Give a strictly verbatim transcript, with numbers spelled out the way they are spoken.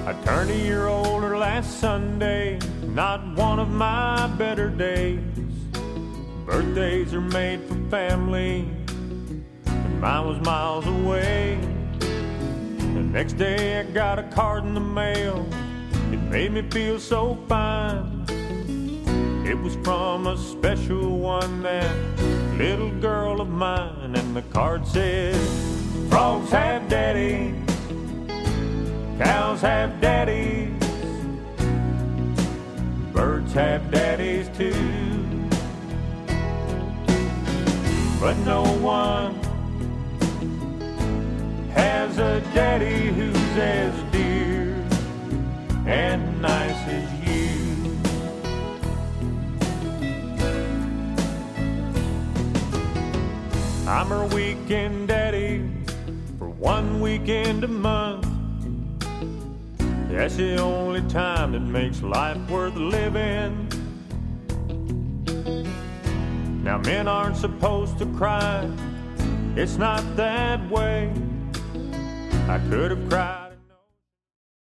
I turned a year older last Sunday, not one of my better days. Birthdays are made for family, and mine was miles away. The next day I got a card in the mail. It made me feel so fine. It was from a special one, that little girl of mine. And the card said, frogs have daddies, cows have daddies, birds have daddies too. But no one has a daddy who's as dear and nice as you. I'm her weekend daddy for one weekend a month. That's the only time that makes life worth living. Now men aren't supposed to cry, it's not that way. I could have cried